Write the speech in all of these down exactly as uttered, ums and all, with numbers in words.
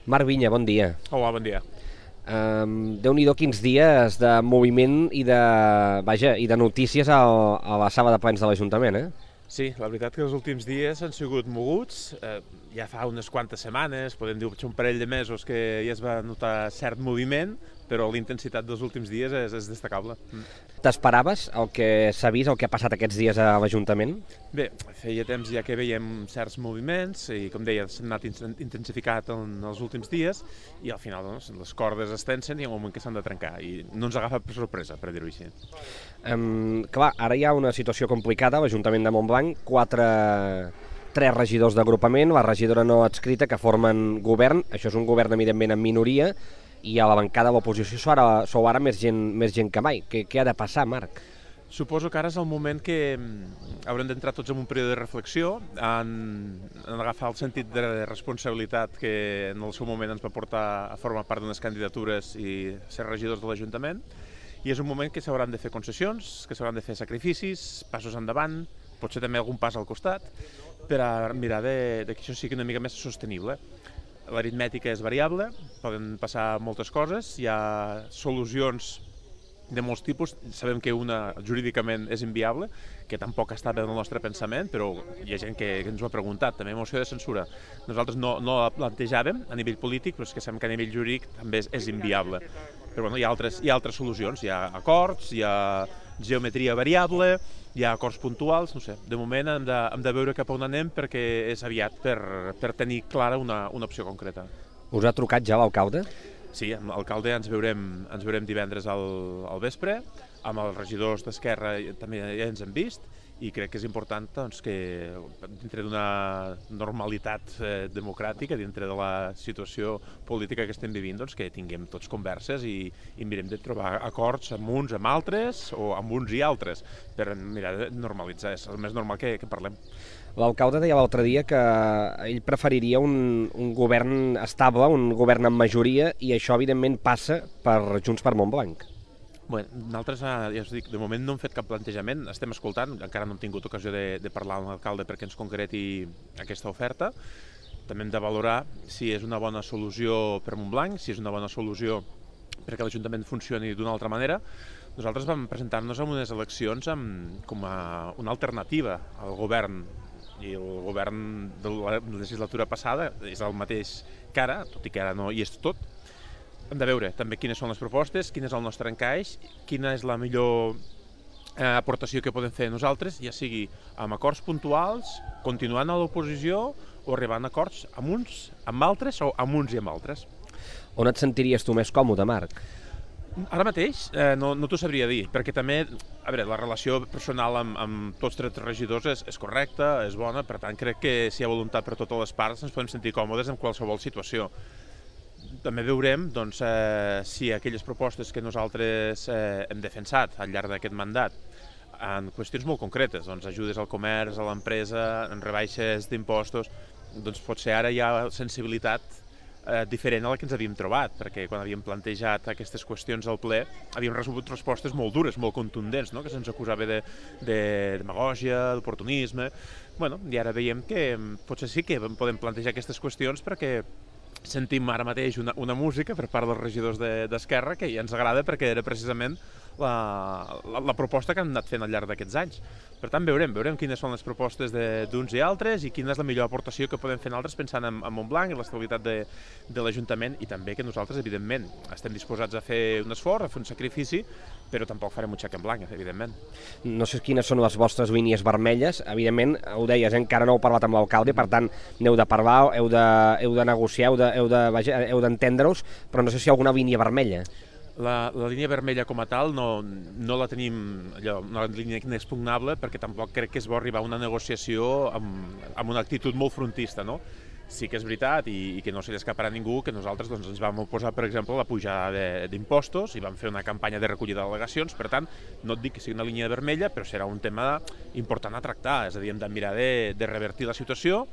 Marc Vinya, bon dia. Hola, bon dia. Um, Déu-n'hi-do quins dies de moviment i de, vaja, i de notícies al, a la sala de plens de l'Ajuntament, eh? Sí, la veritat que els últims dies han sigut moguts. Eh, ja fa unes quantes setmanes, podem dir un parell de mesos, que ja es va notar cert moviment, però la intensitat dels últims dies és, és destacable. Mm. T'esperaves el que s'ha vist, el que ha passat aquests dies a l'Ajuntament? Bé, feia temps ja que veiem certs moviments i, com deia, s'han anat intensificat en els últims dies i al final doncs, les cordes es tensen i hi ha un moment que s'han de trencar i no ens agafa per sorpresa, per dir-ho així. Um, clar, ara hi ha una situació complicada a l'Ajuntament de Montblanc, quatre... tres regidors d'agrupament, la regidora no adscrita, que formen govern. Això és un govern, evidentment, en minoria, i a la bancada de l'oposició sou ara, sou ara més, gent, més gent que mai. Què, què ha de passar, Marc? Suposo que ara és el moment que haurem d'entrar tots en un període de reflexió, en, en agafar el sentit de responsabilitat que en el seu moment ens va portar a formar part d'unes candidatures i ser regidors de l'Ajuntament, i és un moment que s'hauran de fer concessions, que s'hauran de fer sacrificis, passos endavant, potser també algun pas al costat, per a mirar de, de que això sigui una mica més sostenible. L'aritmètica és variable, poden passar moltes coses, hi ha solucions de molts tipus. Sabem que una jurídicament és inviable, que tampoc està bé en el nostre pensament, però hi ha gent que, que ens ho ha preguntat. També moció de censura. Nosaltres no, no la plantejàvem a nivell polític, però és que sabem que a nivell jurídic també és, és inviable. Però bueno, hi ha altres, hi ha altres solucions, hi ha acords, hi ha geometria variable, hi ha acords puntuals, no sé. De moment hem de, hem de veure cap a on anem perquè és aviat per, per tenir clara una, una opció concreta. Us ha trucat ja l'alcalde? Sí, amb l'alcalde ens veurem, ens veurem divendres al, al vespre, amb els regidors d'Esquerra també ja ens hem vist, i crec que és important doncs, que dintre d'una normalitat eh, democràtica, dintre de la situació política que estem vivint, doncs, que tinguem tots converses i, i mirem de trobar acords amb uns, amb altres, o amb uns i altres, per mirar de normalitzar, és el més normal que, que parlem. L'alcalde deia l'altre dia que ell preferiria un, un govern estable, un govern amb majoria, i això evidentment passa per Junts per Montblanc. Bé, nosaltres, ja us dic, de moment no hem fet cap plantejament, estem escoltant, encara no hem tingut ocasió de, de parlar amb l'alcalde perquè ens concreti aquesta oferta. També hem de valorar si és una bona solució per Montblanc, si és una bona solució perquè l'Ajuntament funcioni d'una altra manera. Nosaltres vam presentar-nos en unes eleccions amb, com a una alternativa al govern, i el govern de la legislatura passada és el mateix que ara, tot i que ara no hi és tot. Hem de veure també quines són les propostes, quin és el nostre encaix, quina és la millor eh, aportació que podem fer nosaltres, ja sigui amb acords puntuals, continuant a l'oposició o arribant a acords amb uns, amb altres o amb uns i amb altres. On et sentiries tu més còmode, Marc? Ara mateix eh, no, no t'ho sabria dir, perquè també, a veure, la relació personal amb, amb tots tres regidors és, és correcta, és bona, per tant crec que si hi ha voluntat per totes les parts ens podem sentir còmodes en qualsevol situació. També veurem doncs, eh, si aquelles propostes que nosaltres eh, hem defensat al llarg d'aquest mandat en qüestions molt concretes, doncs ajudes al comerç, a l'empresa, en rebaixes d'impostos, doncs potser ara hi ha sensibilitat Eh, diferent a la que ens havíem trobat, perquè quan havíem plantejat aquestes qüestions al ple havíem rebut respostes molt dures, molt contundents, no? Que se'ns acusava de, de demagògia, d'oportunisme. Bueno, i ara veiem que potser sí que podem plantejar aquestes qüestions perquè sentim ara mateix una, una música per part dels regidors d'Esquerra que ja ens agrada perquè era precisament la, la, la proposta que han anat fent al llarg d'aquests anys. Per tant, veurem, veurem quines són les propostes d'uns i altres i quina és la millor aportació que podem fer nosaltres pensant en, en Montblanc i l'estabilitat de, de l'Ajuntament, i també que nosaltres, evidentment, estem disposats a fer un esforç, a fer un sacrifici, però tampoc farem un xec en blanc, evidentment. No sé quines són les vostres línies vermelles, evidentment, ho deies, encara no heu parlat amb l'alcalde, per tant, n'heu de parlar, heu de, heu de negociar, heu de, heu de, vaja, heu d'entendre-us, però no sé si hi ha alguna línia vermella. La, la línia vermella com a tal no, no la tenim, allò, una línia inexpugnable, perquè tampoc crec que és bo arribar a una negociació amb, amb una actitud molt frontista, no? Sí que és veritat, i, i que no se li escaparà a ningú, que nosaltres doncs, ens vam oposar, per exemple, a la pujada d'impostos i vam fer una campanya de recollida d'al·legacions. Per tant, no et dic que sigui una línia vermella, però serà un tema important a tractar, és a dir, hem de mirar de, de revertir la situació,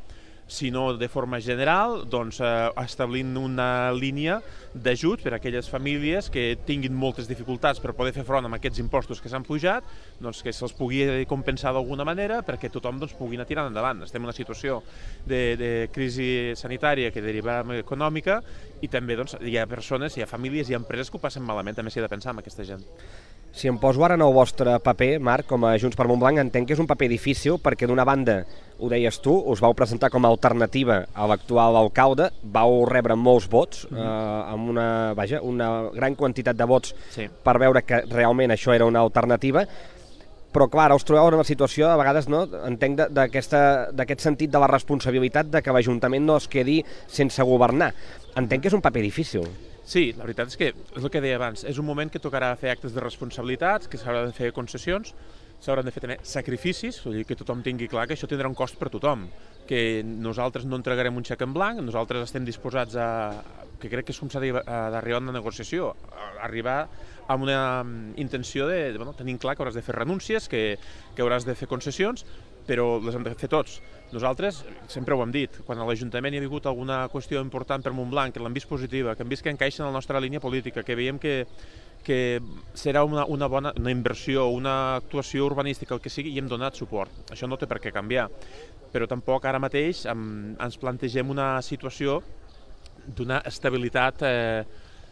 sinó de forma general, doncs, eh, establint una línia d'ajut per a aquelles famílies que tinguin moltes dificultats per poder fer front amb aquests impostos que s'han pujat, doncs, que se'ls pugui compensar d'alguna manera perquè tothom doncs, pugui anar tirant endavant. Estem en una situació de, de crisi sanitària que deriva econòmica i també doncs, hi ha persones, hi ha famílies, hi ha empreses que ho passen malament, també s'hi ha de pensar en aquesta gent. Si em poso ara en el vostre paper, Marc, com a Junts per Montblanc, entenc que és un paper difícil perquè d'una banda, ho deies tu, us vau presentar com a alternativa a l'actual alcalde, vau rebre molts vots, mm -hmm. eh, amb una, vaja, una gran quantitat de vots sí. per veure que realment això era una alternativa, però clar, ara us trobeu en una situació, a vegades, no, entenc d'aquest sentit de la responsabilitat de que l'Ajuntament no es quedi sense governar. Entenc que és un paper difícil. Sí, la veritat és que, és el que deia abans, és un moment que tocarà fer actes de responsabilitats, que s'hauran de fer concessions, s'hauran de fer també sacrificis, vull dir que tothom tingui clar que això tindrà un cost per tothom, que nosaltres no entregarem un xec en blanc, nosaltres estem disposats a, que crec que és com s'ha d'arribar a una negociació, a arribar amb una intenció de, de bueno, tenint clar que hauràs de fer renúncies, que, que hauràs de fer concessions, però les hem de fer tots. Nosaltres, sempre ho hem dit, quan a l'Ajuntament hi ha hagut alguna qüestió important per Montblanc, que l'hem vist positiva, que hem vist que encaixa en la nostra línia política, que veiem que, que serà una, una bona una inversió, una actuació urbanística, el que sigui, i hem donat suport. Això no té per què canviar. Però tampoc ara mateix em, ens plantegem una situació d'una estabilitat eh,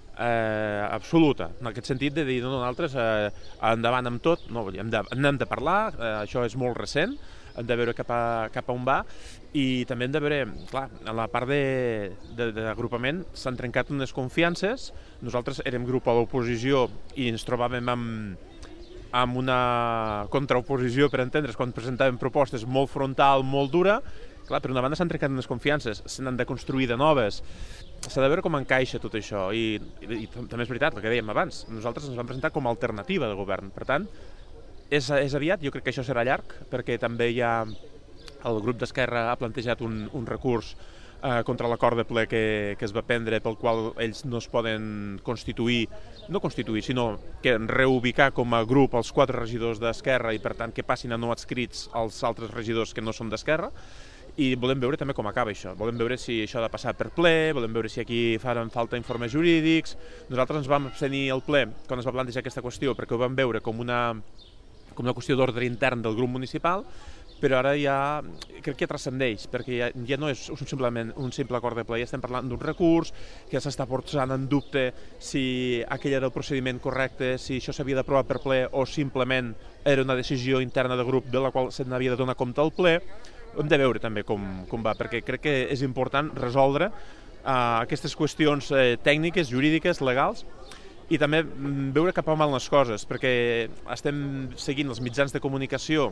eh, absoluta, en aquest sentit de dir, no, nosaltres eh, endavant amb tot, no, hem de, hem de parlar, eh, això és molt recent, hem de veure cap a, cap a on va i també hem de veure, clar, en la part d'agrupament s'han trencat unes confiances, nosaltres érem grup a l'oposició i ens trobàvem amb, amb una contraoposició, per entendre's, quan presentàvem propostes molt frontal, molt dura, clar, per una banda s'han trencat unes confiances, se n'han de construir de noves, s'ha de veure com encaixa tot això i, i, i també és veritat, el que dèiem abans, nosaltres ens vam presentar com a alternativa de govern, per tant, És, és aviat, jo crec que això serà llarg, perquè també hi ha, el grup d'Esquerra ha plantejat un, un recurs eh, contra l'acord de ple que, que es va prendre, pel qual ells no es poden constituir, no constituir, sinó que reubicar com a grup els quatre regidors d'Esquerra i per tant que passin a no adscrits els altres regidors que no són d'Esquerra, i volem veure també com acaba això, volem veure si això ha de passar per ple, volem veure si aquí faran falta informes jurídics. Nosaltres ens vam abstenir al ple quan es va plantejar aquesta qüestió perquè ho vam veure com una com una qüestió d'ordre intern del grup municipal, però ara ja crec que transcendeix, perquè ja, ja no és un, simplement un simple acord de ple, ja estem parlant d'un recurs, que ja s'està posant en dubte si aquell era el procediment correcte, si això s'havia d'aprovar per ple o simplement era una decisió interna de grup de la qual se n'havia de donar compte al ple. Hem de veure també com, com va, perquè crec que és important resoldre uh, aquestes qüestions eh, tècniques, jurídiques, legals, i també veure cap a on van les coses, perquè estem seguint els mitjans de comunicació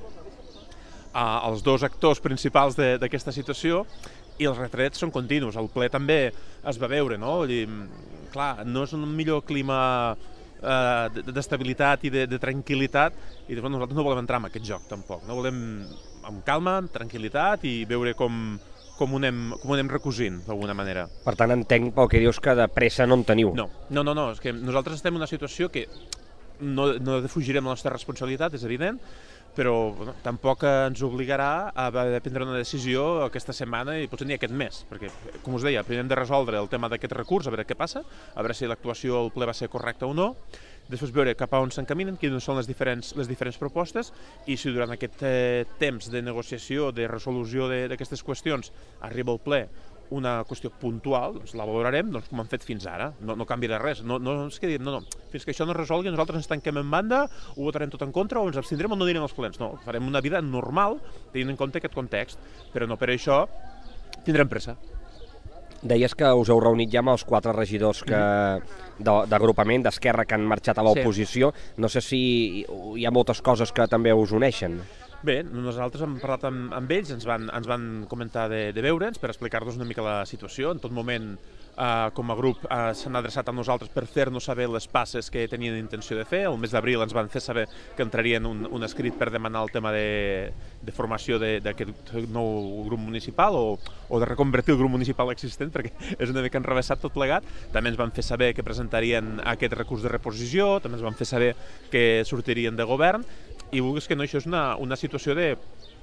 eh, els dos actors principals d'aquesta situació i els retrets són continus. El ple també es va veure, no? I, clar, no és un millor clima eh, d'estabilitat i de, de tranquil·litat i bueno, nosaltres no volem entrar en aquest joc tampoc, no volem amb calma, amb tranquil·litat i veure com com ho anem, com ho anem recosint, d'alguna manera. Per tant, entenc pel que dius que de pressa no en teniu. No, no, no, no, és que nosaltres estem en una situació que no, no defugirem la nostra responsabilitat, és evident, però bueno, tampoc ens obligarà a prendre una decisió aquesta setmana i potser ni aquest mes, perquè, com us deia, primer hem de resoldre el tema d'aquest recurs, a veure què passa, a veure si l'actuació al ple va ser correcta o no, després veure cap a on s'encaminen, quines són les diferents, les diferents propostes i si durant aquest eh, temps de negociació, de resolució d'aquestes qüestions arriba al ple una qüestió puntual, doncs la valorarem doncs, com hem fet fins ara, no, no canviarà res, no, no és que diem, no, no, fins que això no es resolgui nosaltres ens tanquem en banda, ho votarem tot en contra o ens abstindrem o no direm els plens, no, farem una vida normal tenint en compte aquest context, però no per això tindrem pressa. Deies que us heu reunit ja amb els quatre regidors que d'agrupament d'Esquerra que han marxat a l'oposició. Sí. No sé si hi ha moltes coses que també us uneixen. Bé, nosaltres hem parlat amb, amb ells, ens van, ens van comentar de, de veure'ns per explicar-nos una mica la situació. En tot moment, eh, com a grup, eh, s'han adreçat a nosaltres per fer-nos saber les passes que tenien intenció de fer. El mes d'abril ens van fer saber que entrarien un, un escrit per demanar el tema de, de formació d'aquest nou grup municipal o, o de reconvertir el grup municipal existent, perquè és una mica enrevessat tot plegat. També ens van fer saber que presentarien aquest recurs de reposició, també ens van fer saber que sortirien de govern, i vulguis que no, això és una, una situació de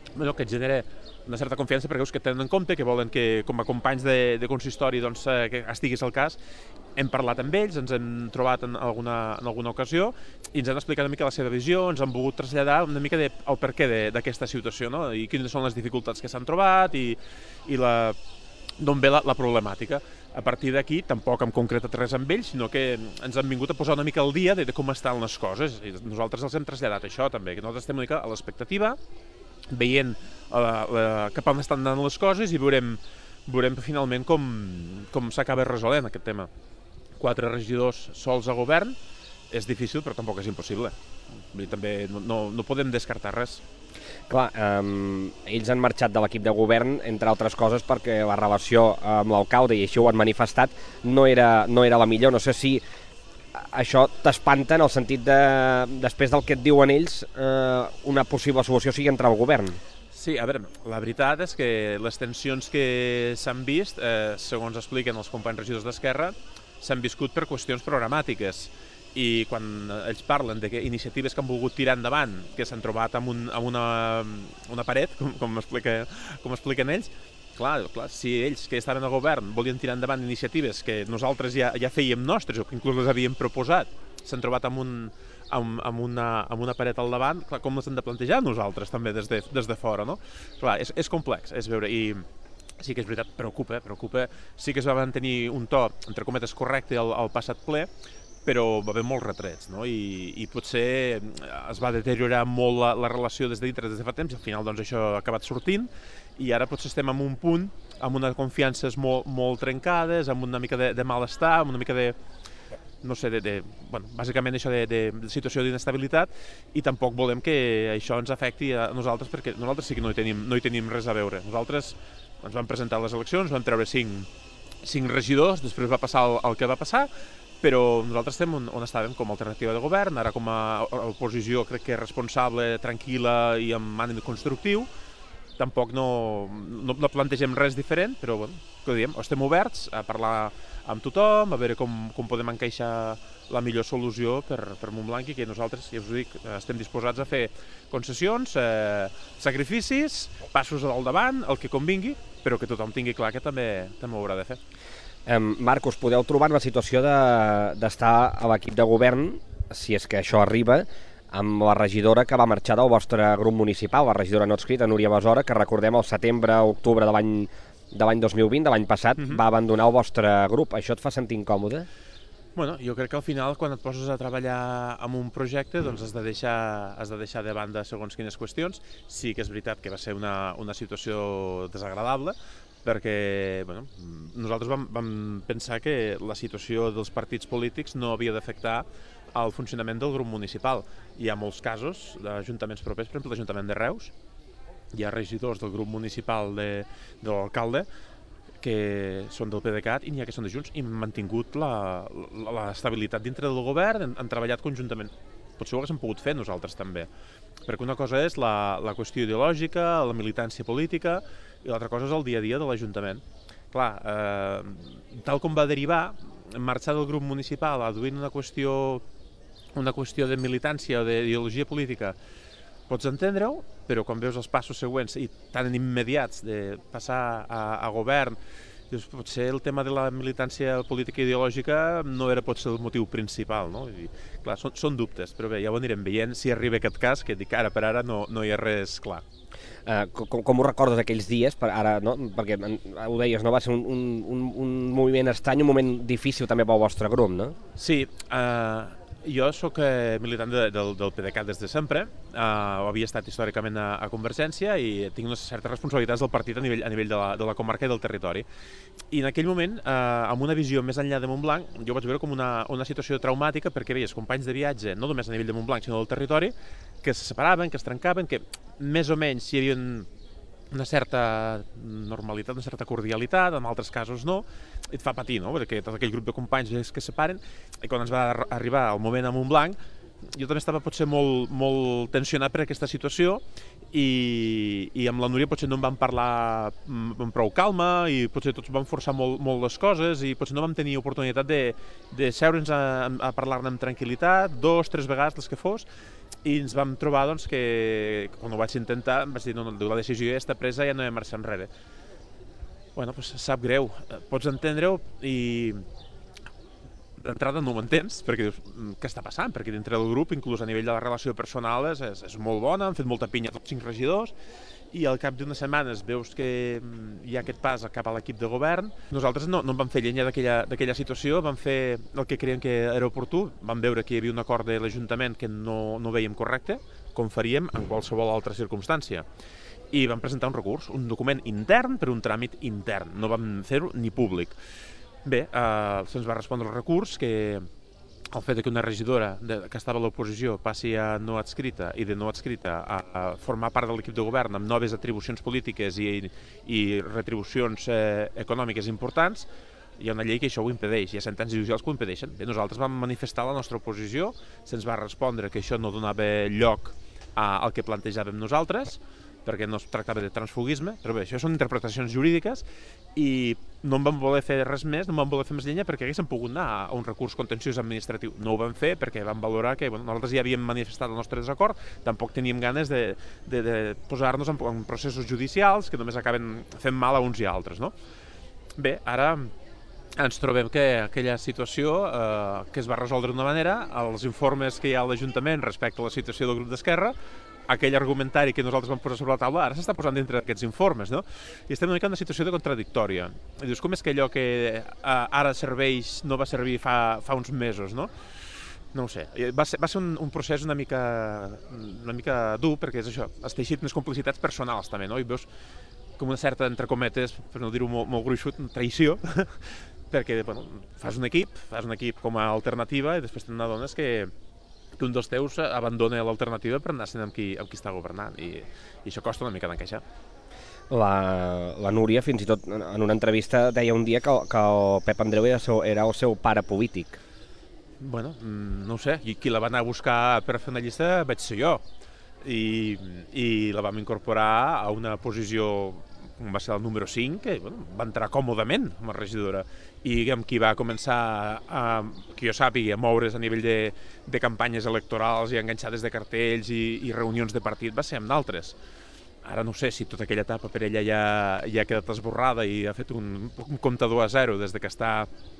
bueno, que et genera una certa confiança perquè veus que tenen en compte, que volen que com a companys de, de consistori doncs, eh, que estiguis al cas. Hem parlat amb ells, ens hem trobat en alguna, en alguna ocasió i ens han explicat una mica la seva visió, ens han volgut traslladar una mica de, el perquè d'aquesta situació, no? I quines són les dificultats que s'han trobat i, i la, d'on ve la, la problemàtica. A partir d'aquí tampoc hem concretat res amb ells, sinó que ens han vingut a posar una mica al dia de, de com estan les coses. I nosaltres els hem traslladat això també, que nosaltres estem una mica a l'expectativa, veient uh, la, cap on estan anant les coses i veurem, veurem finalment com, com s'acaba resolent aquest tema. Quatre regidors sols a govern és difícil, però tampoc és impossible. I també no, no, no podem descartar res. Clar, um, ells han marxat de l'equip de govern, entre altres coses, perquè la relació amb l'alcalde, i així ho han manifestat, no era, no era la millor. No sé si això t'espanta en el sentit de, després del que et diuen ells, eh, una possible solució sigui entrar al govern. Sí, a veure, la veritat és que les tensions que s'han vist, eh, segons expliquen els companys regidors d'Esquerra, s'han viscut per qüestions programàtiques. I quan ells parlen de que iniciatives que han volgut tirar endavant, que s'han trobat amb, un, amb una, una paret, com, com, explica, com expliquen ells, clar, clar, si ells que estaven al govern volien tirar endavant iniciatives que nosaltres ja, ja fèiem nostres o que inclús les havíem proposat, s'han trobat amb, un, amb, amb, una, amb una paret al davant, clar, com les hem de plantejar nosaltres també des de, des de fora, no? Clar, és, és complex, és veure, i sí que és veritat, preocupa, preocupa, sí que es va mantenir un to, entre cometes, correcte al, al passat ple, però va haver molts retrets, no? I, i potser es va deteriorar molt la, la relació des de dintre des de fa temps i al final doncs, això ha acabat sortint i ara potser estem en un punt amb unes confiances molt, molt trencades, amb una mica de, de malestar, amb una mica de, no sé, de, de, bueno, bàsicament això de, de, de situació d'inestabilitat i tampoc volem que això ens afecti a nosaltres perquè nosaltres sí que no hi tenim, no hi tenim res a veure. Nosaltres ens vam presentar a les eleccions, vam treure cinc, cinc regidors, després va passar el, el que va passar, però nosaltres estem on, on estàvem com a alternativa de govern, ara com a oposició crec que responsable, tranquil·la i amb ànim constructiu. Tampoc no, no, no plantegem res diferent, però bueno, que diem, estem oberts a parlar amb tothom, a veure com, com podem encaixar la millor solució per, per Montblanc i que nosaltres, ja us ho dic, estem disposats a fer concessions, eh, sacrificis, passos al davant, el que convingui, però que tothom tingui clar que també, també ho haurà de fer. Um, Marc, us podeu trobar en la situació d'estar de, a l'equip de govern, si és que això arriba, amb la regidora que va marxar del vostre grup municipal, la regidora no adscrita, Núria Besora, que recordem el setembre, octubre de l'any de l'any dos mil vint, de l'any passat, uh-huh. va abandonar el vostre grup. Això et fa sentir incòmode? Bueno, jo crec que al final, quan et poses a treballar en un projecte, doncs has de deixar, has de deixar de banda segons quines qüestions. Sí que és veritat que va ser una, una situació desagradable, perquè bueno, nosaltres vam, vam pensar que la situació dels partits polítics no havia d'afectar al funcionament del grup municipal. Hi ha molts casos d'ajuntaments propers, per exemple l'Ajuntament de Reus, hi ha regidors del grup municipal de, de l'alcalde que són del PDeCAT i n'hi ha que són de Junts i han mantingut l'estabilitat dintre del govern, han, han treballat conjuntament. Potser ho haguéssim pogut fer nosaltres també, perquè una cosa és la, la qüestió ideològica, la militància política, i l'altra cosa és el dia a dia de l'Ajuntament. Clar, eh, tal com va derivar, marxar del grup municipal aduint una qüestió, una qüestió de militància o d'ideologia política, pots entendre-ho, però quan veus els passos següents i tan immediats de passar a, a govern, dius, potser el tema de la militància política i ideològica no era potser el motiu principal, no? I, clar, són, són dubtes, però bé, ja ho anirem veient si arriba aquest cas, que dic ara per ara no, no hi ha res clar. Uh, com, com ho recordes aquells dies, per ara, no? Perquè ho deies, no? Va ser un, un, un moviment estrany, un moment difícil també pel vostre grup, no? Sí, uh, jo sóc eh, militant de, del, del PDeCAT des de sempre, eh, ho havia estat històricament a, a Convergència i tinc unes certes responsabilitats del partit a nivell, a nivell de, la, de la comarca i del territori. I en aquell moment, eh, amb una visió més enllà de Montblanc, jo vaig veure com una, una situació traumàtica perquè veies companys de viatge, no només a nivell de Montblanc sinó del territori, que se separaven, que es trencaven, que més o menys hi havia una certa normalitat, una certa cordialitat, en altres casos no, i et fa patir, no? Perquè tot aquell grup de companys que es separen, i quan ens va arribar el moment a Montblanc, jo també estava potser molt, molt tensionat per aquesta situació i, i amb la Núria potser no en vam parlar amb prou calma i potser tots vam forçar molt, molt les coses i potser no vam tenir oportunitat de, de seure'ns a, a parlar-ne amb tranquil·litat, dos, tres vegades, les que fos, i ens vam trobar doncs, que quan ho vaig intentar em vaig dir no, no, la decisió ja està presa, ja no hi ha marxa enrere. Bueno, doncs sap greu, pots entendre-ho i d'entrada no ho entens, perquè dius, què està passant? Perquè dintre del grup, inclús a nivell de la relació personal, és, és, és molt bona, han fet molta pinya tots cinc regidors, i al cap d'unes setmanes veus que hi ha aquest pas cap a l'equip de govern. Nosaltres no, no en vam fer llenya d'aquella situació, vam fer el que creiem que era oportú, vam veure que hi havia un acord de l'Ajuntament que no, no veiem correcte, com faríem en qualsevol altra circumstància. I vam presentar un recurs, un document intern per un tràmit intern, no vam fer-ho ni públic. Bé, eh, se'ns va respondre el recurs que el fet que una regidora de, que estava a l'oposició passi a no adscrita i de no adscrita a, a formar part de l'equip de govern amb noves atribucions polítiques i, i retribucions eh, econòmiques importants, hi ha una llei que això ho impedeix, hi ha sentències judicials que ho impedeixen. Bé, nosaltres vam manifestar la nostra oposició, se'ns va respondre que això no donava lloc a, al que plantejàvem nosaltres, perquè no es tractava de transfugisme, però bé, això són interpretacions jurídiques i no en vam voler fer res més, no en vam voler fer més llenya perquè haguéssim pogut anar a un recurs contenciós administratiu. No ho vam fer perquè vam valorar que bueno, nosaltres ja havíem manifestat el nostre desacord, tampoc teníem ganes de, de, de posar-nos en, en processos judicials que només acaben fent mal a uns i a altres, no? Bé, ara ens trobem que aquella situació eh, que es va resoldre d'una manera, els informes que hi ha a l'Ajuntament respecte a la situació del grup d'Esquerra, aquell argumentari que nosaltres vam posar sobre la taula ara s'està posant dintre d'aquests informes, no? I estem una mica en una situació de contradictòria. I dius, com és que allò que eh, ara serveix no va servir fa, fa uns mesos, no? No ho sé. Va ser, va ser un, un procés una mica, una mica dur, perquè és això, has teixit unes complicitats personals també, no? I veus com una certa, entre cometes, per no dir-ho molt, molt gruixut, traïció, perquè bueno, fas un equip, fas un equip com a alternativa i després te n'adones que que un dels teus abandona l'alternativa per anar-se'n amb, qui, amb qui està governant i, i això costa una mica d'encaixar. La, la Núria fins i tot en una entrevista deia un dia que, que el Pep Andreu era, seu, era el seu pare polític. Bueno, no ho sé, i qui la va anar a buscar per fer una llista vaig ser jo i, i la vam incorporar a una posició va ser el número cinc, que bueno, va entrar còmodament com a regidora i amb qui va començar, a, que jo sàpiga, a moure's a nivell de, de campanyes electorals i enganxades de cartells i, i reunions de partit va ser amb d'altres. Ara no sé si tota aquella etapa per ella ja, ja ha quedat esborrada i ha fet un, un comptador a zero des de que està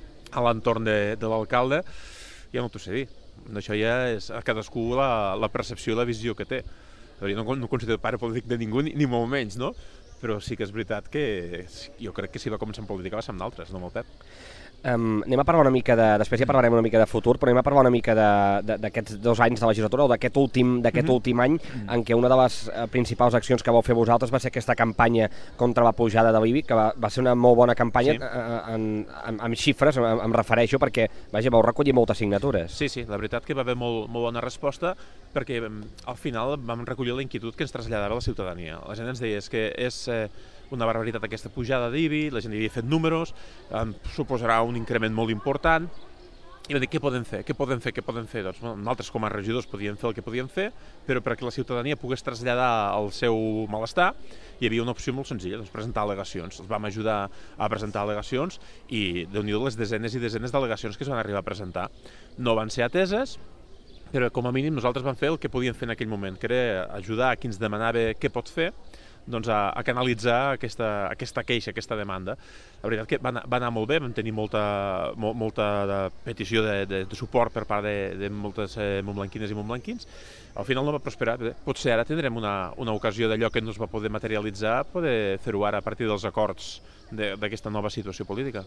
a l'entorn de, de l'alcalde, ja no t'ho sé dir. Això ja és a cadascú la, la percepció i la visió que té. Jo no, no considero pare polític de ningú, ni, ni molt menys, no? Però sí que és veritat que jo crec que si va començar en política va ser amb d'altres, no amb el Pep. Um, anem a parlar una mica de... Després ja parlarem una mica de futur, però anem a parlar una mica d'aquests dos anys de legislatura o d'aquest últim, d'aquest mm-hmm. últim any en què una de les uh, principals accions que vau fer vosaltres va ser aquesta campanya contra la pujada de l'I B I, que va, va ser una molt bona campanya sí. uh, en, en, amb xifres, em, em refereixo, perquè vaja, vau recollir moltes signatures. Sí, sí, la veritat que va haver molt, molt bona resposta perquè al final vam recollir la inquietud que ens traslladava la ciutadania. La gent ens deia que és... Eh, una barbaritat aquesta pujada d'I B I, la gent havia fet números, eh, suposarà un increment molt important, i vam dir, què podem fer? Què podem fer? Què podem fer? Doncs bueno, nosaltres com a regidors podíem fer el que podíem fer, però perquè la ciutadania pogués traslladar el seu malestar, hi havia una opció molt senzilla, doncs presentar al·legacions. Els vam ajudar a presentar al·legacions i, déu-n'hi-do, les desenes i desenes d'al·legacions que es van arribar a presentar. No van ser ateses, però com a mínim nosaltres vam fer el que podíem fer en aquell moment, que era ajudar a qui ens demanava què pot fer, doncs a, a canalitzar aquesta, aquesta queixa, aquesta demanda. La veritat que va anar, va anar molt bé, vam tenir molta, molt, molta de petició de, de, de suport per part de, de moltes eh, montblanquines i montblanquins. Al final no va prosperar. Potser ara tindrem una, una ocasió d'allò que no es va poder materialitzar, poder fer-ho ara a partir dels acords d'aquesta nova situació política.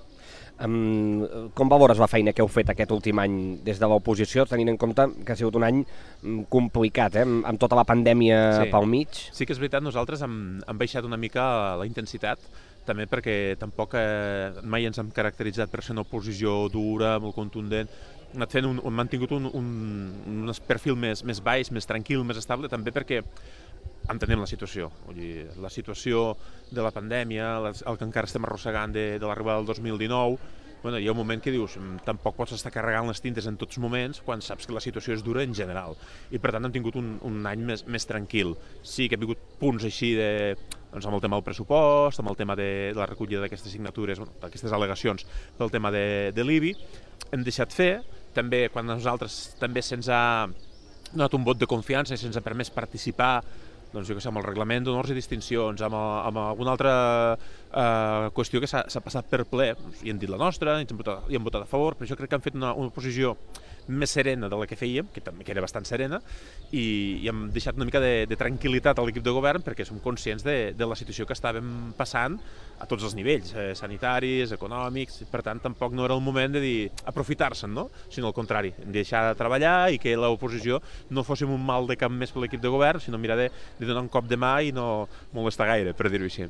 Um, com valores la feina que heu fet aquest últim any des de l'oposició, tenint en compte que ha sigut un any complicat, eh? amb tota la pandèmia sí. pel mig? Sí que és veritat, nosaltres hem, hem baixat una mica la intensitat, també perquè tampoc eh, mai ens hem caracteritzat per ser una oposició dura, molt contundent, hem anat fent un, hem mantingut un, un, un perfil més, més baix, més tranquil, més estable, també perquè entenem la situació. Vull dir, la situació de la pandèmia, el que encara estem arrossegant de, de l'arribada del dos mil dinou, bueno, hi ha un moment que dius, tampoc pots estar carregant les tintes en tots moments quan saps que la situació és dura en general. I per tant hem tingut un, un any més, més tranquil. Sí que hem vingut punts així de, doncs amb el tema del pressupost, amb el tema de, de la recollida d'aquestes signatures, bueno, d'aquestes al·legacions pel tema de, de l'I B I. Hem deixat fer, també quan a nosaltres també se'ns ha donat un vot de confiança i se'ns ha permès participar, doncs jo que sé, amb el reglament d'honors i distincions, amb, amb alguna altra eh, qüestió que s'ha passat per ple, doncs, i hem dit la nostra, i hem votat, i hem votat a favor, però jo crec que han fet una, una posició més serena de la que fèiem, que també que era bastant serena, i, i hem deixat una mica de, de tranquil·litat a l'equip de govern perquè som conscients de, de la situació que estàvem passant a tots els nivells, eh, sanitaris, econòmics, i per tant tampoc no era el moment de dir aprofitar-se'n, no? Sinó al contrari, deixar de treballar i que l'oposició no fóssim un mal de cap més per l'equip de govern, sinó mirar de, de donar un cop de mà i no molestar gaire, per dir-ho així.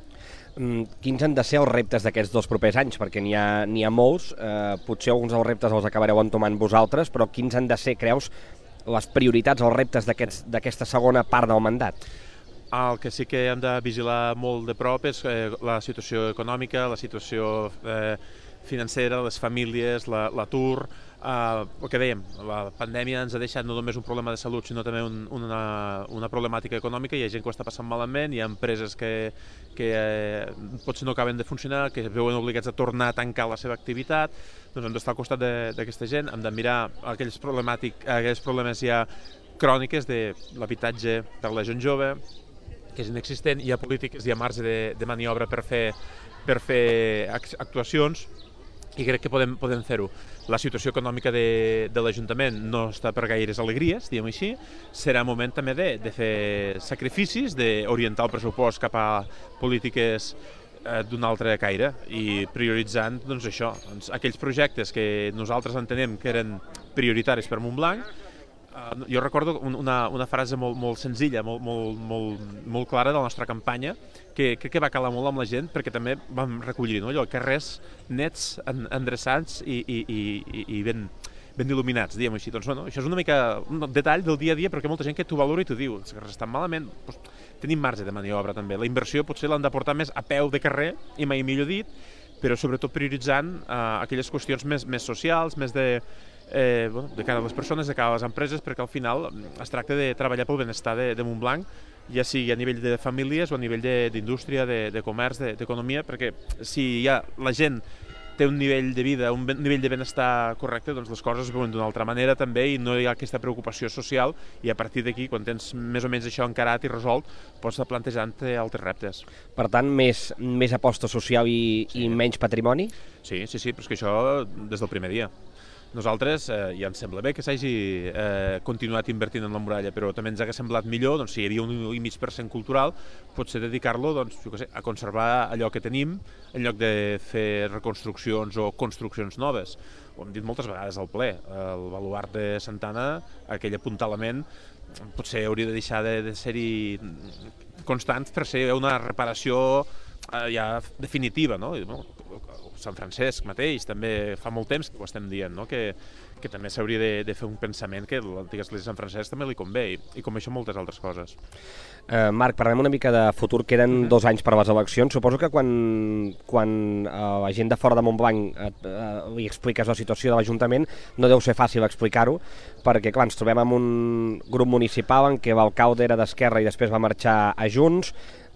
Quins han de ser els reptes d'aquests dos propers anys? Perquè n'hi ha, n'hi ha molts, eh, potser alguns dels reptes els acabareu entomant vosaltres, però quins han de ser, creus, les prioritats, els reptes d'aquesta segona part del mandat? El que sí que hem de vigilar molt de prop és eh, la situació econòmica, la situació eh, financera, les famílies, l'atur. La, Uh, el que dèiem, la pandèmia ens ha deixat no només un problema de salut, sinó també un, una, una problemàtica econòmica. Hi ha gent que ho està passant malament, hi ha empreses que, que eh, potser no acaben de funcionar, que es veuen obligats a tornar a tancar la seva activitat. Doncs hem d'estar al costat d'aquesta gent, hem de mirar aquells, aquells problemes ja cròniques de l'habitatge per la gent jove, que és inexistent, hi ha polítiques, hi ha marge de, de maniobra per fer, per fer actuacions, i crec que podem, podem fer-ho. La situació econòmica de, de l'Ajuntament no està per gaires alegries, diguem així. Serà moment també de, de fer sacrificis, d'orientar el pressupost cap a polítiques eh, d'un altre caire i prioritzant doncs, això, doncs, aquells projectes que nosaltres entenem que eren prioritaris per Montblanc. Uh, jo recordo una, una frase molt, molt senzilla, molt, molt, molt, molt clara de la nostra campanya, que crec que va calar molt amb la gent, perquè també vam recollir, no? Allò, carrers nets, en, endreçats i, i, i, i ben, ben il·luminats, diguem així. Doncs, bueno, això és una mica un detall del dia a dia, perquè molta gent que t'ho valora i t'ho diu. Els carrers estan malament, doncs, tenim marge de maniobra també. La inversió potser l'han de portar més a peu de carrer, i mai millor dit, però sobretot prioritzant uh, aquelles qüestions més, més socials, més de... Eh, bueno, de cara a les persones, de cara a les empreses, perquè al final es tracta de treballar pel benestar de, de Montblanc, ja sigui a nivell de famílies o a nivell d'indústria, de, de, de comerç, d'economia, de, perquè si ja la gent té un nivell de vida, un nivell de benestar correcte, doncs les coses es veuen d'una altra manera també i no hi ha aquesta preocupació social, i a partir d'aquí, quan tens més o menys això encarat i resolt, pots estar plantejant altres reptes. Per tant, més, més aposta social i, sí. i menys patrimoni? Sí, sí, sí, però és que això des del primer dia. Nosaltres, eh, ja ens sembla bé que s'hagi eh, continuat invertint en la muralla, però també ens hauria semblat millor, doncs, si hi havia un un coma cinc per cent cultural, potser dedicar-lo doncs, jo què sé, a conservar allò que tenim en lloc de fer reconstruccions o construccions noves. Ho hem dit moltes vegades al ple, el baluart de Santana, aquell apuntalament, potser hauria de deixar de, de ser-hi constant per ser una reparació eh, ja definitiva, no? Sant Francesc mateix, també fa molt temps que ho estem dient, no? que, que també s'hauria de, de fer un pensament que l'antiga església de Sant Francesc també li convé, i, i com això moltes altres coses. Uh, Marc, parlem una mica de futur. Queden uh-huh. dos anys per a les eleccions. Suposo que quan, quan uh, la gent de fora de Montblanc uh, uh, li expliques la situació de l'Ajuntament no deu ser fàcil explicar-ho, perquè clar, ens trobem amb un grup municipal en què l'alcalde era d'Esquerra i després va marxar a Junts.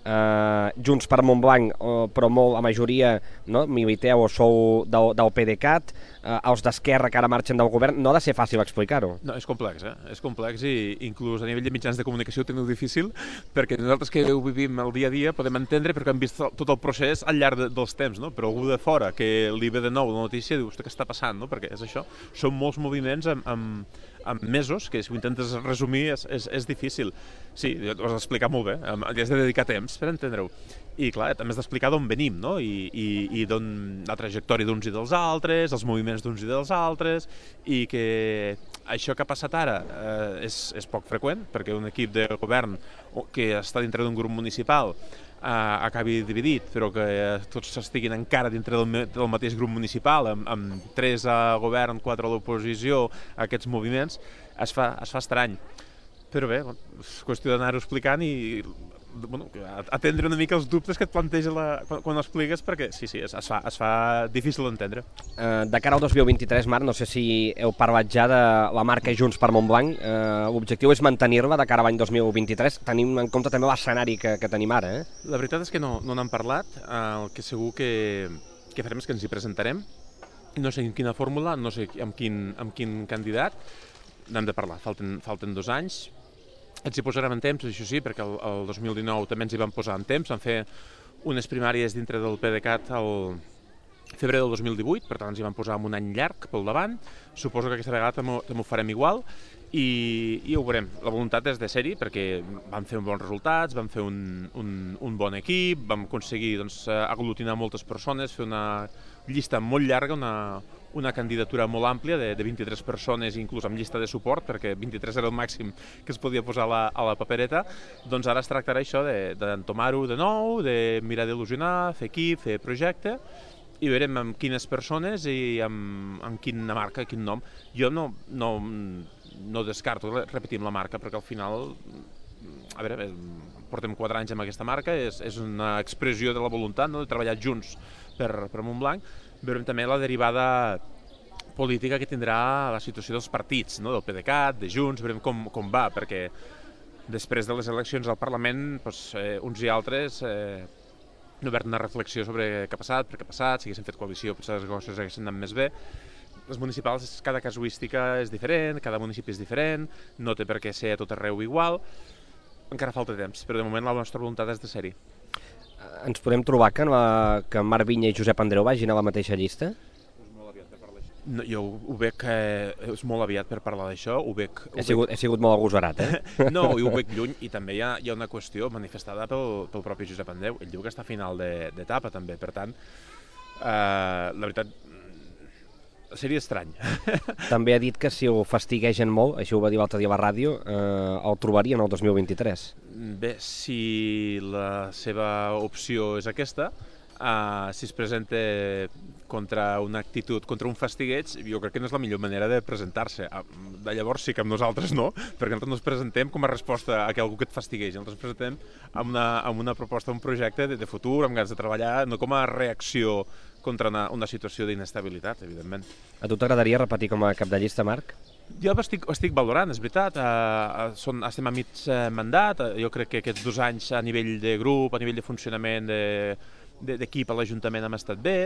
Uh, Junts per Montblanc, uh, però molt, la majoria no, militeu o sou del, del P D C A T, uh, els d'Esquerra que ara marxen del govern. No ha de ser fàcil explicar-ho. No, és complex, eh? És complex, i inclús a nivell de mitjans de comunicació ho teniu difícil, perquè nosaltres que ho vivim el dia a dia podem entendre perquè hem vist tot el procés al llarg de, dels temps, no? Però algú de fora que li ve de nou la notícia diu, què està passant, no? Perquè és això, són molts moviments amb, amb, amb mesos, que si ho intentes resumir és, és, és difícil. Sí, ho has explicat molt bé, has de dedicar temps per entendre-ho. I clar, també has d'explicar d'on venim, no? I, i, i d'on la trajectòria d'uns i dels altres, els moviments d'uns i dels altres, i que això que ha passat ara eh, és, és poc freqüent, perquè un equip de govern que està dintre d'un grup municipal eh, acabi dividit, però que tots estiguin encara dintre del, del mateix grup municipal, amb, amb tres a govern, quatre a l'oposició, aquests moviments, es fa, es fa estrany. Però bé, és qüestió d'anar-ho explicant i bueno, atendre una mica els dubtes que et planteja la, quan, quan ho expliques, perquè sí, sí, es, es, fa, es fa difícil d'entendre. Uh, de cara al dos mil vint-i-tres, Marc, no sé si heu parlat ja de la marca Junts per Montblanc. Uh, L'objectiu és mantenir-la de cara a l'any dos mil vint-i-tres, tenim en compte també l'escenari que, que tenim ara. Eh? La veritat és que no no n'hem parlat, uh, el que segur que, que farem és que ens hi presentarem, no sé en quina fórmula, no sé amb quin, amb quin candidat, n'hem de parlar, falten, falten dos anys. Ens hi posarem en temps, això sí, perquè el, el dos mil dinou també ens hi vam posar en temps, vam fer unes primàries dintre del PDeCAT al febrer del dos mil divuit, per tant ens hi vam posar amb un any llarg pel davant, suposo que aquesta vegada també, també ho farem igual, i, i ho veurem. La voluntat és de ser-hi, perquè vam fer bons resultats, vam fer un, un, un bon equip, vam aconseguir doncs, aglutinar moltes persones, fer una llista molt llarga, una, una candidatura molt àmplia de, de vint-i-tres persones, inclús amb llista de suport, perquè vint-i-tres era el màxim que es podia posar a la, a la papereta. Doncs ara es tractarà això d'entomar-ho de, de nou, de mirar d'il·lusionar, fer equip, fer projecte, i veurem amb quines persones i amb, amb quina marca, quin nom. Jo no, no, no descarto, repetim la marca, perquè al final, a veure, portem quatre anys amb aquesta marca, és, és una expressió de la voluntat, no?, de treballar junts per, per Montblanc. Veurem també la derivada política que tindrà la situació dels partits, no?, del PDeCAT, de Junts, veurem com, com va, perquè després de les eleccions al Parlament, doncs, eh, uns i altres eh, han obert una reflexió sobre què ha passat, per què ha passat, si haguessin fet coalició potser les coses haguessin anat més bé. Les municipals, cada casuística és diferent, cada municipi és diferent, no té per què ser a tot arreu igual, encara falta temps, però de moment la nostra voluntat és de ser-hi. Ens podem trobar que, la, que Marc Vinya i Josep Andreu vagin a la mateixa llista? És molt aviat per parlar d'això. No, jo ho veig, eh, és molt aviat per parlar d'això, ho veig... Ho he, sigut, veig... he sigut molt agosarat, eh? No, ho veig lluny, i també hi ha, hi ha una qüestió manifestada pel, pel propi Josep Andreu. Ell diu que està a final d'etapa, també, per tant, eh, la veritat, seria estrany. També ha dit que si ho fastiguegen molt, això ho va dir l'altre dia a la ràdio, eh, el trobarien el dos mil vint-i-tres. Bé, si la seva opció és aquesta, uh, si es presenta contra una actitud, contra un fastigueig, jo crec que no és la millor manera de presentar-se. Uh, de llavors sí que amb nosaltres no, perquè nosaltres no ens presentem com a resposta a que algú que et fastigueix, nosaltres ens presentem amb una, amb una proposta, un projecte de, de futur, amb ganes de treballar, no com a reacció contra una, una situació d'inestabilitat, evidentment. A tu t'agradaria repetir com a cap de llista, Marc? Jo estic, estic valorant, és veritat, uh, són, estem a mig uh, mandat, uh, jo crec que aquests dos anys a nivell de grup, a nivell de funcionament d'equip de, de, a l'Ajuntament hem estat bé,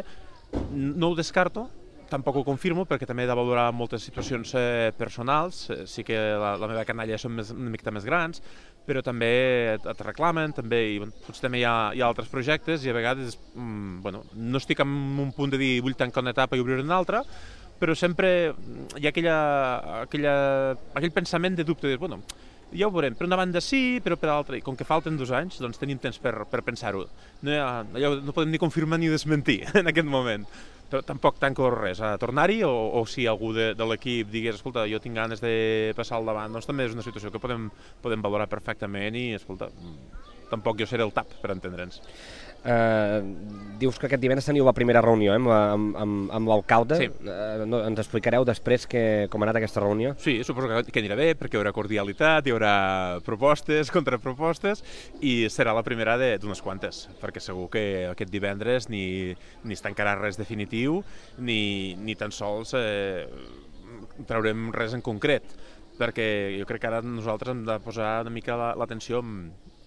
no ho descarto, tampoc ho confirmo, perquè també he de valorar moltes situacions eh, personals, sí que la, la meva canalla són més, una mica més grans, però també et, et reclamen, també, i bueno, potser també hi ha, hi ha altres projectes, i a vegades mm, bueno, no estic en un punt de dir vull tancar una etapa i obrir una altra, però sempre hi ha aquella, aquella, aquell pensament de dubte, de, bueno, ja ho veurem, per una banda sí, però per l'altra, i com que falten dos anys, doncs tenim temps per, per pensar-ho. No, ha, no podem ni confirmar ni desmentir en aquest moment. Tampoc tanco res, a tornar-hi, o, o si algú de, de l'equip digués, escolta, jo tinc ganes de passar al davant, doncs també és una situació que podem, podem valorar perfectament i, escolta, tampoc jo seré el tap, per entendre'ns. Uh, dius que aquest divendres teniu la primera reunió eh, amb, amb, amb, amb l'alcalde. Sí. Uh, no, ens explicareu després que, com ha anat aquesta reunió? Sí, suposo que, que anirà bé, perquè hi haurà cordialitat, hi haurà propostes, contrapropostes, i serà la primera d'unes quantes, perquè segur que aquest divendres ni, ni es tancarà res definitiu, ni, ni tan sols eh, traurem res en concret, perquè jo crec que ara nosaltres hem de posar una mica l'atenció en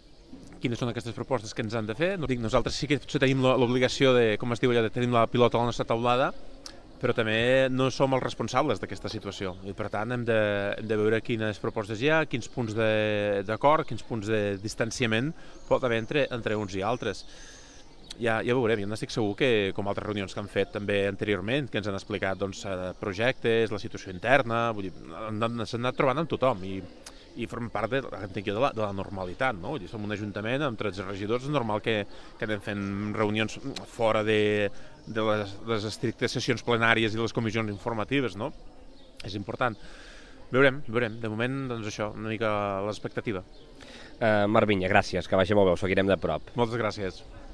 quines són aquestes propostes que ens han de fer. No dic, nosaltres sí que tenim l'obligació de, com es diu allò, de tenir la pilota a la nostra taulada, però també no som els responsables d'aquesta situació. I per tant hem de, hem de veure quines propostes hi ha, quins punts d'acord, quins punts de distanciament pot haver entre, entre uns i altres. Ja, ja veurem, jo n'estic segur que, com altres reunions que han fet també anteriorment, que ens han explicat doncs, projectes, la situació interna, vull dir, s'han anat trobant amb tothom i i formen part de, de, la, de la normalitat, no? Som un ajuntament amb tretze regidors, és normal que, que anem fent reunions fora de, de les, les estrictes sessions plenàries i les comissions informatives, no? És important. Veurem, veurem. De moment, doncs això, una mica l'expectativa. Uh, Marc Vinya, gràcies, que vagi molt bé, ho seguirem de prop. Moltes gràcies.